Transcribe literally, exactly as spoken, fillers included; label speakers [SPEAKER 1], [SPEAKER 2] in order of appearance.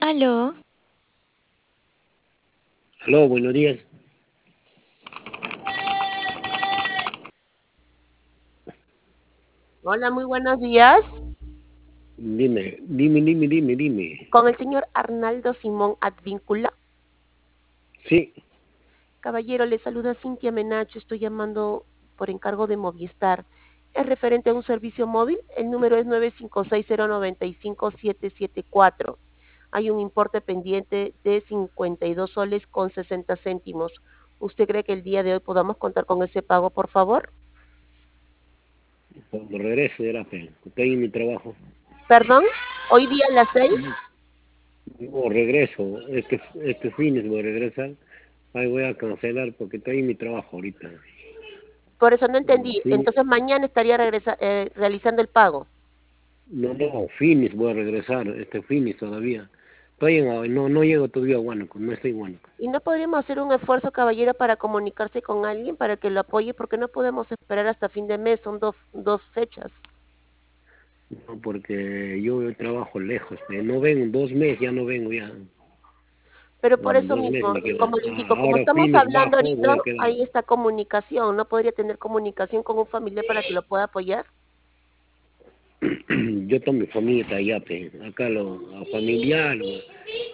[SPEAKER 1] Aló,
[SPEAKER 2] Aló, buenos días.
[SPEAKER 3] Hola, muy buenos días.
[SPEAKER 2] Dime, dime, dime, dime, dime.
[SPEAKER 3] Con el señor Arnaldo Simón Advíncula.
[SPEAKER 2] Sí,
[SPEAKER 3] Caballero, le saluda Cintia Menacho. Estoy llamando por encargo de Movistar. Es referente a un servicio móvil. El número es nueve cinco seis cero nueve cinco siete siete cuatro. Hay un importe pendiente de cincuenta y dos soles con sesenta céntimos. ¿Usted cree que el día de hoy podamos contar con ese pago, por favor?
[SPEAKER 2] cuando regreso de la fe. Estoy en mi trabajo.
[SPEAKER 3] Perdón, hoy día a las seis.
[SPEAKER 2] No, regreso. Este, este fin voy a regresar. Ahí voy a cancelar porque estoy en mi trabajo ahorita.
[SPEAKER 3] Por eso no
[SPEAKER 2] No,
[SPEAKER 3] entendí.
[SPEAKER 2] fin-
[SPEAKER 3] Entonces mañana estaría regresa- eh, realizando el pago.
[SPEAKER 2] no, no, finis voy a regresar. Este finis todavía. Estoy en, no, no llego todavía a Huánuco. No estoy en Huánuco.
[SPEAKER 3] ¿Y no podríamos hacer un esfuerzo, caballero, para comunicarse con alguien para que lo apoye? Porque no podemos esperar hasta fin de mes, son dos, dos fechas.
[SPEAKER 2] No, porque yo trabajo lejos. Pe. No vengo, dos meses ya no vengo ya.
[SPEAKER 3] Pero por
[SPEAKER 2] No,
[SPEAKER 3] eso
[SPEAKER 2] dos meses
[SPEAKER 3] mismo,
[SPEAKER 2] me
[SPEAKER 3] y
[SPEAKER 2] quedo.
[SPEAKER 3] como le
[SPEAKER 2] Ah,
[SPEAKER 3] indico, como
[SPEAKER 2] ahora
[SPEAKER 3] estamos
[SPEAKER 2] finis
[SPEAKER 3] hablando
[SPEAKER 2] bajo,
[SPEAKER 3] ahorita,
[SPEAKER 2] voy a quedar.
[SPEAKER 3] hay esta comunicación. ¿No podría tener comunicación con un familiar para que lo pueda apoyar?
[SPEAKER 2] Yo tomo mi familia está allá, pe. Acá lo a familiar.